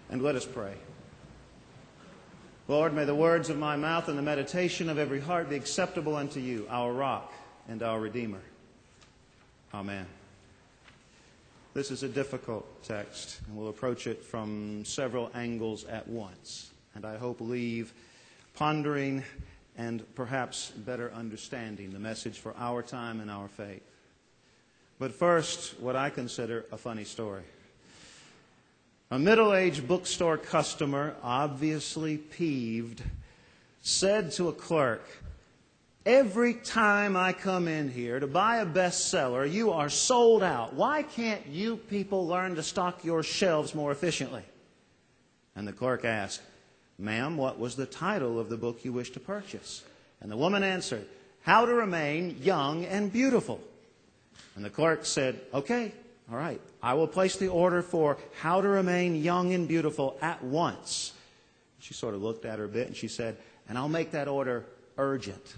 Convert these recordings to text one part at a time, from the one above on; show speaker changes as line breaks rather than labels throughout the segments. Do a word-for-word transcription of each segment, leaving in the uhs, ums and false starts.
And let us pray. Lord, may the words of my mouth and the meditation of every heart be acceptable unto you, our rock and our Redeemer. Amen. This is a difficult text, and we'll approach it from several angles at once, and I hope leave pondering and perhaps better understanding the message for our time and our faith. But first, what I consider a funny story. A middle-aged bookstore customer, obviously peeved, said to a clerk, "Every time I come in here to buy a bestseller, you are sold out. Why can't you people learn to stock your shelves more efficiently?" And the clerk asked, "Ma'am, what was the title of the book you wish to purchase?" And the woman answered, "How to Remain Young and Beautiful." And the clerk said, "Okay, all right, I will place the order for How to Remain Young and Beautiful at once." She sort of looked at her a bit and she said, "And I'll make that order urgent."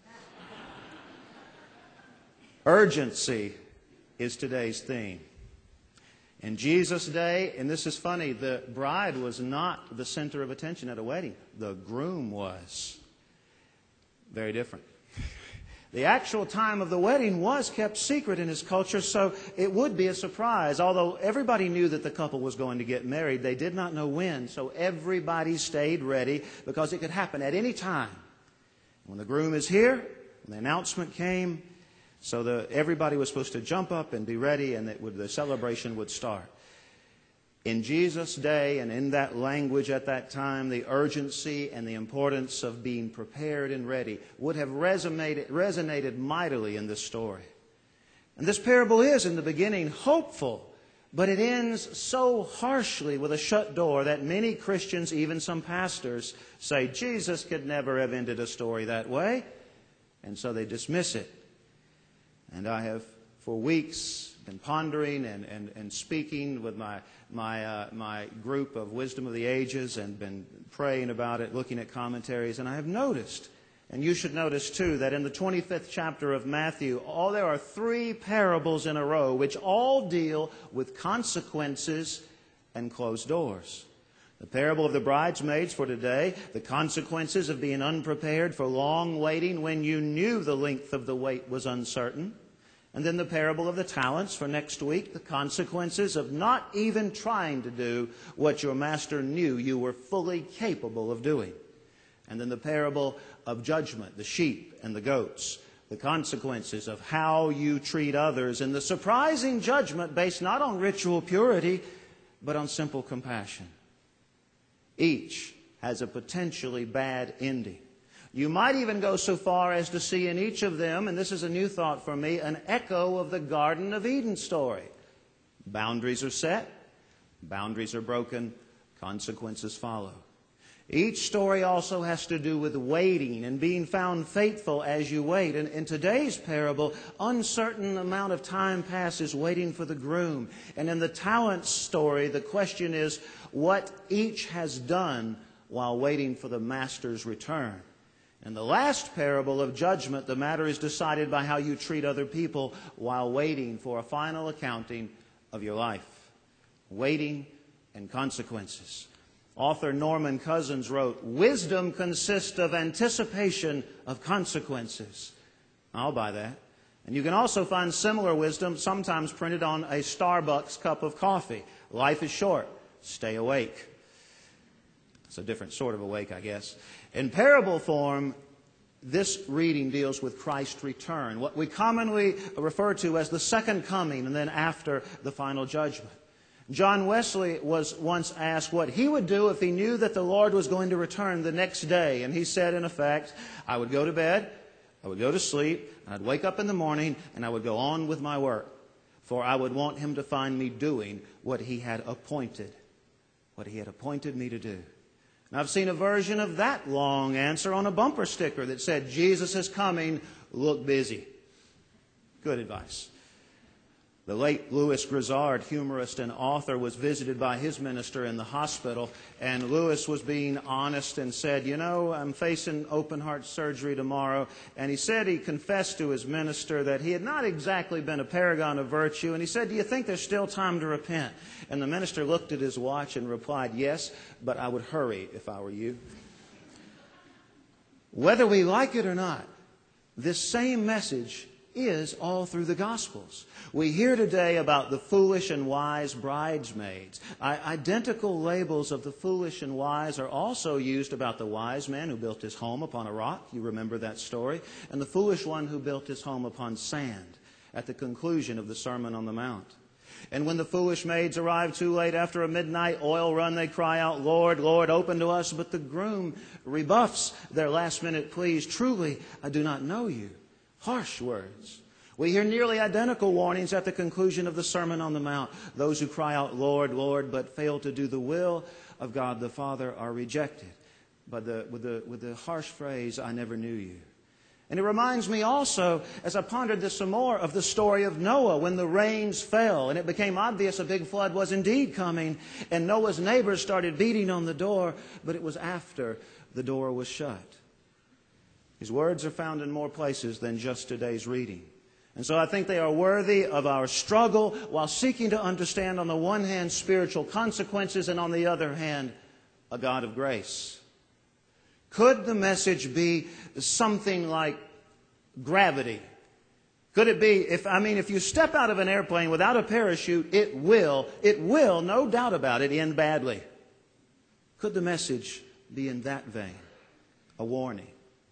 Urgency is today's theme. In Jesus' day, and this is funny, the bride was not the center of attention at a wedding. The groom was. Very different. The actual time of the wedding was kept secret in his culture, so it would be a surprise. Although everybody knew that the couple was going to get married, they did not know when, so everybody stayed ready because it could happen at any time. When the groom is here, when the announcement came, so the, everybody was supposed to jump up and be ready, and it would, the celebration would start. In Jesus' day and in that language at that time, the urgency and the importance of being prepared and ready would have resonated, resonated mightily in this story. And this parable is, in the beginning, hopeful, but it ends so harshly with a shut door that many Christians, even some pastors, say Jesus could never have ended a story that way, and so they dismiss it. And I have, for weeks, been pondering and, and, and speaking with my my uh, my group of Wisdom of the Ages and been praying about it, looking at commentaries, and I have noticed, and you should notice too, that in the twenty-fifth chapter of Matthew, all there are three parables in a row which all deal with consequences and closed doors. The parable of the bridesmaids for today, the consequences of being unprepared for long waiting when you knew the length of the wait was uncertain. And then the parable of the talents for next week, the consequences of not even trying to do what your master knew you were fully capable of doing. And then the parable of judgment, the sheep and the goats, the consequences of how you treat others, and the surprising judgment based not on ritual purity, but on simple compassion. Each has a potentially bad ending. You might even go so far as to see in each of them, and this is a new thought for me, an echo of the Garden of Eden story. Boundaries are set, boundaries are broken, consequences follow. Each story also has to do with waiting and being found faithful as you wait. And in today's parable, uncertain amount of time passes waiting for the groom. And in the talents story, the question is what each has done while waiting for the master's return. In the last parable of judgment, the matter is decided by how you treat other people while waiting for a final accounting of your life. Waiting and consequences. Author Norman Cousins wrote, "Wisdom consists of anticipation of consequences." I'll buy that. And you can also find similar wisdom sometimes printed on a Starbucks cup of coffee. Life is short. Stay awake. It's a different sort of awake, I guess. In parable form, this reading deals with Christ's return, what we commonly refer to as the second coming and then after the final judgment. John Wesley was once asked what he would do if he knew that the Lord was going to return the next day. And he said, in effect, I would go to bed, I would go to sleep, and I'd wake up in the morning, and I would go on with my work. For I would want him to find me doing what he had appointed, what he had appointed me to do. And I've seen a version of that long answer on a bumper sticker that said, Jesus is coming, look busy. Good advice. The late Louis Grizzard, humorist and author, was visited by his minister in the hospital, and Louis was being honest and said, you know, I'm facing open heart surgery tomorrow. And he said he confessed to his minister that he had not exactly been a paragon of virtue, and he said, do you think there's still time to repent? And the minister looked at his watch and replied, yes, but I would hurry if I were you. Whether we like it or not, this same message is all through the Gospels. We hear today about the foolish and wise bridesmaids. I- identical labels of the foolish and wise are also used about the wise man who built his home upon a rock. You remember that story. And the foolish one who built his home upon sand at the conclusion of the Sermon on the Mount. And when the foolish maids arrive too late after a midnight oil run, they cry out, Lord, Lord, open to us. But the groom rebuffs their last-minute pleas. Truly, I do not know you. Harsh words. We hear nearly identical warnings at the conclusion of the Sermon on the Mount. Those who cry out, Lord, Lord, but fail to do the will of God the Father are rejected. But the, with, the, with the harsh phrase, I never knew you. And it reminds me also, as I pondered this some more, of the story of Noah when the rains fell and it became obvious a big flood was indeed coming, and Noah's neighbors started beating on the door, but it was after the door was shut. These words are found in more places than just today's reading. And so I think they are worthy of our struggle while seeking to understand, on the one hand, spiritual consequences, and on the other hand, a God of grace. Could the message be something like gravity? Could it be, if I mean, if you step out of an airplane without a parachute, it will, it will, no doubt about it, end badly. Could the message be in that vein? A warning.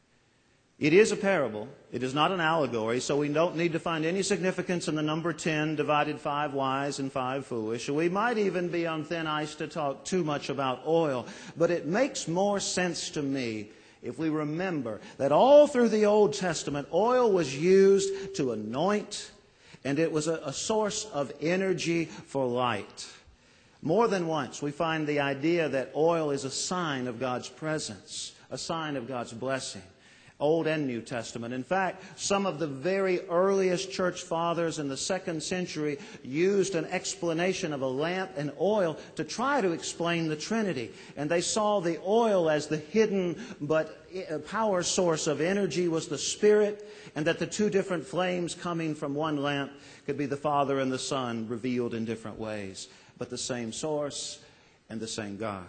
It is a parable. It is not an allegory, so we don't need to find any significance in the number ten, divided five wise and five foolish. We might even be on thin ice to talk too much about oil, but it makes more sense to me if we remember that all through the Old Testament, oil was used to anoint, and it was a, a source of energy for light. More than once, we find the idea that oil is a sign of God's presence, a sign of God's blessing. Old and New Testament. In fact, some of the very earliest church fathers in the second century used an explanation of a lamp and oil to try to explain the Trinity. And they saw the oil as the hidden but power source of energy was the Spirit, and that the two different flames coming from one lamp could be the Father and the Son revealed in different ways, but the same source and the same God.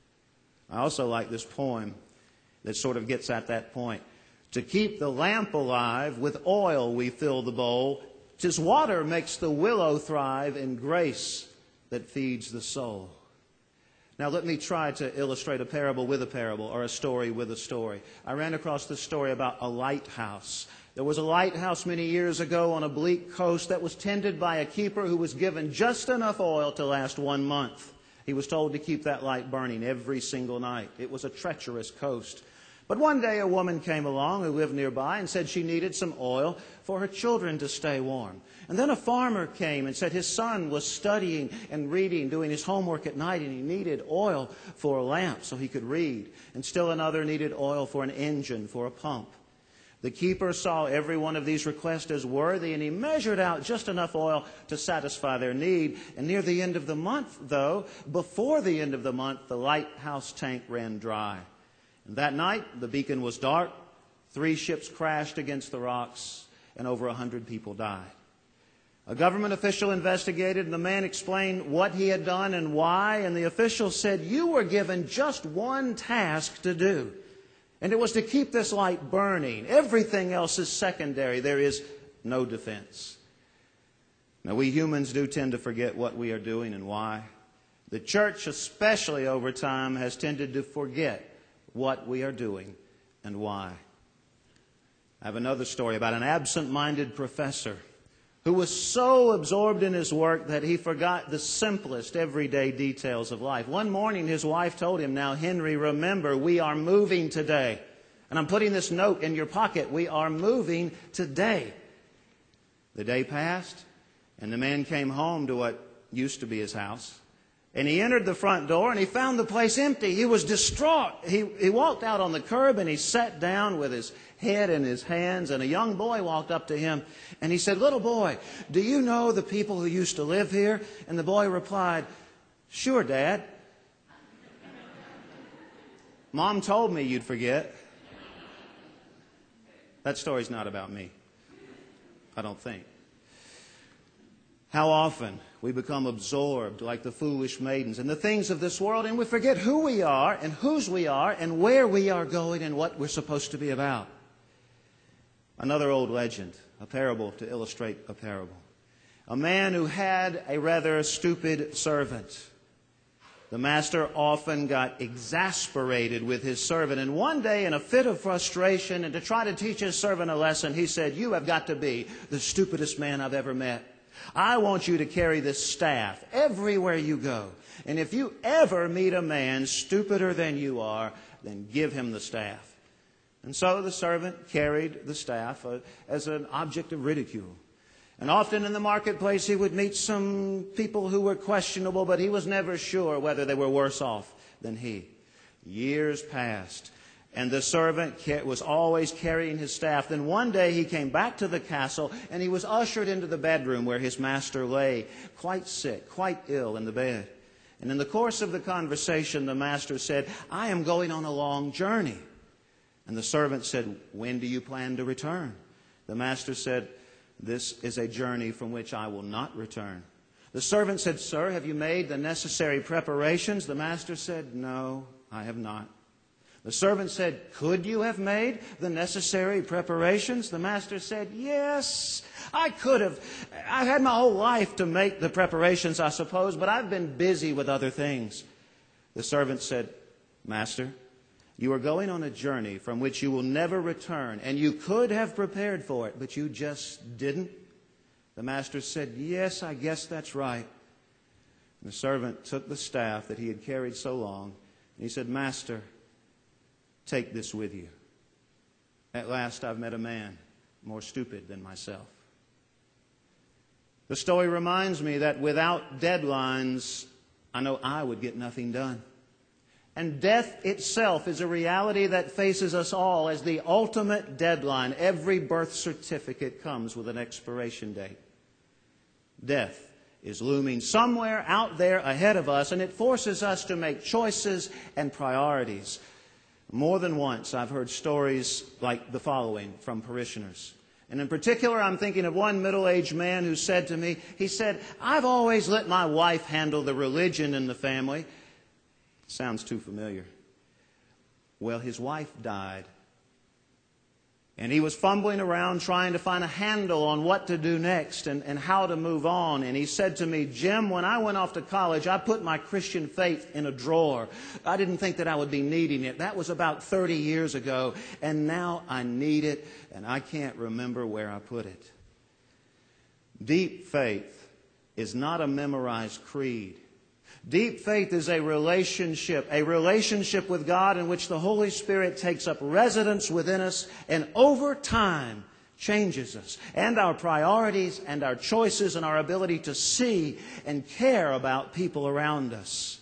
I also like this poem that sort of gets at that point. To keep the lamp alive, with oil we fill the bowl. 'Tis water makes the willow thrive, and grace that feeds the soul. Now let me try to illustrate a parable with a parable, or a story with a story. I ran across this story about a lighthouse. There was a lighthouse many years ago on a bleak coast that was tended by a keeper who was given just enough oil to last one month. He was told to keep that light burning every single night. It was a treacherous coast. But one day a woman came along who lived nearby and said she needed some oil for her children to stay warm. And then a farmer came and said his son was studying and reading, doing his homework at night, and he needed oil for a lamp so he could read. And still another needed oil for an engine, for a pump. The keeper saw every one of these requests as worthy, and he measured out just enough oil to satisfy their need. And near the end of the month, though, before the end of the month, the lighthouse tank ran dry. And that night, the beacon was dark, three ships crashed against the rocks, and over a hundred people died. A government official investigated, and the man explained what he had done and why, and the official said, you were given just one task to do, and it was to keep this light burning. Everything else is secondary. There is no defense. Now, we humans do tend to forget what we are doing and why. The church, especially over time, has tended to forget what we are doing and why. I have another story about an absent-minded professor who was so absorbed in his work that he forgot the simplest everyday details of life. One morning his wife told him, now Henry, remember, we are moving today. And I'm putting this note in your pocket. We are moving today. The day passed, and the man came home to what used to be his house. And he entered the front door and he found the place empty. He was distraught. He, he walked out on the curb and he sat down with his head in his hands. And a young boy walked up to him and he said, "Little boy, do you know the people who used to live here?" And the boy replied, "Sure, Dad. Mom told me you'd forget." That story's not about me, I don't think. How often we become absorbed like the foolish maidens in the things of this world, and we forget who we are and whose we are and where we are going and what we're supposed to be about. Another old legend, a parable to illustrate a parable. A man who had a rather stupid servant. The master often got exasperated with his servant, and one day in a fit of frustration and to try to teach his servant a lesson, he said, "You have got to be the stupidest man I've ever met. I want you to carry this staff everywhere you go. And if you ever meet a man stupider than you are, then give him the staff." And so the servant carried the staff uh, as an object of ridicule. And often in the marketplace he would meet some people who were questionable, but he was never sure whether they were worse off than he. Years passed, and the servant was always carrying his staff. Then one day he came back to the castle, and he was ushered into the bedroom where his master lay, quite sick, quite ill in the bed. And in the course of the conversation, the master said, "I am going on a long journey." And the servant said, "When do you plan to return?" The master said, "This is a journey from which I will not return." The servant said, "Sir, have you made the necessary preparations?" The master said, "No, I have not." The servant said, "Could you have made the necessary preparations?" The master said, "Yes, I could have. I've had my whole life to make the preparations, I suppose, but I've been busy with other things." The servant said, "Master, you are going on a journey from which you will never return, and you could have prepared for it, but you just didn't." The master said, "Yes, I guess that's right." And the servant took the staff that he had carried so long, and he said, "Master, take this with you. At last I've met a man more stupid than myself." The story reminds me that without deadlines, I know I would get nothing done. And death itself is a reality that faces us all as the ultimate deadline. Every birth certificate comes with an expiration date. Death is looming somewhere out there ahead of us, and it forces us to make choices and priorities. More than once, I've heard stories like the following from parishioners. And in particular, I'm thinking of one middle-aged man who said to me, he said, "I've always let my wife handle the religion in the family." Sounds too familiar. Well, his wife died. And he was fumbling around trying to find a handle on what to do next and, and how to move on. And he said to me, "Jim, when I went off to college, I put my Christian faith in a drawer. I didn't think that I would be needing it. That was about thirty years ago. And now I need it, and I can't remember where I put it." Deep faith is not a memorized creed. Deep faith is a relationship, a relationship with God in which the Holy Spirit takes up residence within us and over time changes us and our priorities and our choices and our ability to see and care about people around us.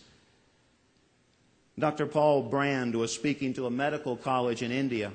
Doctor Paul Brand was speaking to a medical college in India,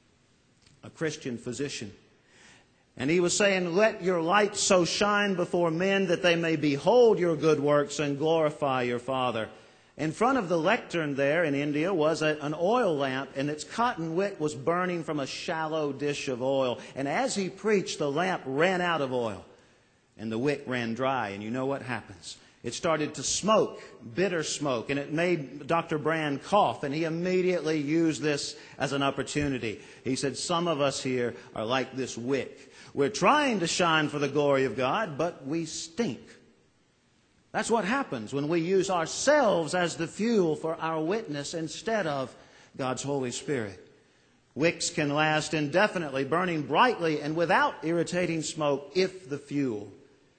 a Christian physician. And he was saying, "Let your light so shine before men that they may behold your good works and glorify your Father." In front of the lectern there in India was a, an oil lamp, and its cotton wick was burning from a shallow dish of oil. And as he preached, the lamp ran out of oil, and the wick ran dry. And you know what happens? It started to smoke, bitter smoke, and it made Doctor Brand cough, and he immediately used this as an opportunity. He said, "Some of us here are like this wick. We're trying to shine for the glory of God, but we stink." That's what happens when we use ourselves as the fuel for our witness instead of God's Holy Spirit. Wicks can last indefinitely, burning brightly and without irritating smoke if the fuel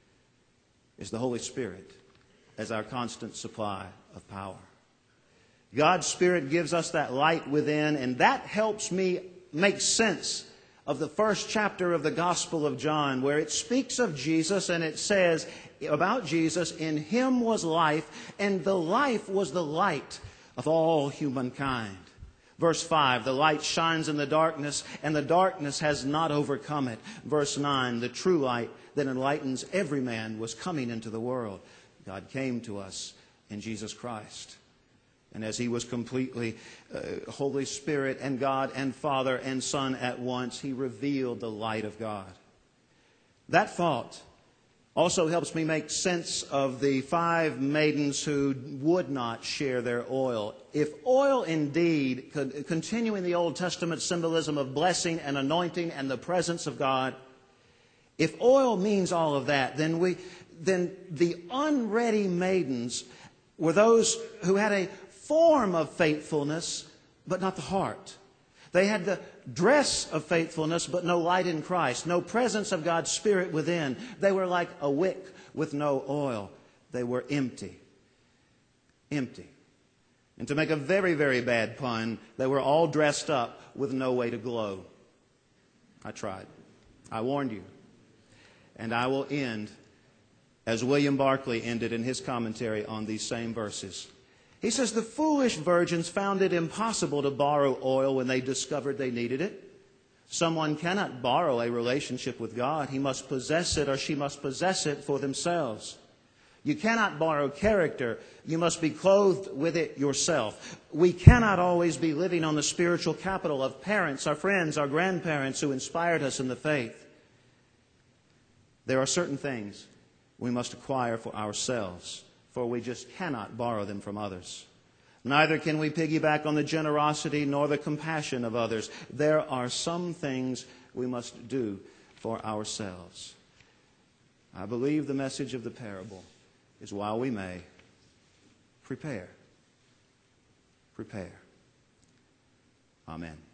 is the Holy Spirit as our constant supply of power. God's Spirit gives us that light within, and that helps me make sense of the first chapter of the Gospel of John, where it speaks of Jesus and it says, about Jesus, in him was life, and the life was the light of all humankind. Verse five, the light shines in the darkness, and the darkness has not overcome it. Verse nine, the true light that enlightens every man was coming into the world. God came to us in Jesus Christ. And as he was completely uh, Holy Spirit and God and Father and Son at once, he revealed the light of God. That thought also helps me make sense of the five maidens who would not share their oil. If oil indeed, continuing the Old Testament symbolism of blessing and anointing and the presence of God, if oil means all of that, then we, then the unready maidens were those who had a form of faithfulness, but not the heart. They had the dress of faithfulness, but no light in Christ, no presence of God's Spirit within. They were like a wick with no oil. They were empty. Empty. And to make a very, very bad pun, they were all dressed up with no way to glow. I tried. I warned you. And I will end as William Barclay ended in his commentary on these same verses. He says, the foolish virgins found it impossible to borrow oil when they discovered they needed it. Someone cannot borrow a relationship with God. He must possess it, or she must possess it for themselves. You cannot borrow character. You must be clothed with it yourself. We cannot always be living on the spiritual capital of parents, our friends, our grandparents who inspired us in the faith. There are certain things we must acquire for ourselves, for we just cannot borrow them from others. Neither can we piggyback on the generosity nor the compassion of others. There are some things we must do for ourselves. I believe the message of the parable is, while we may, prepare. Prepare. Amen.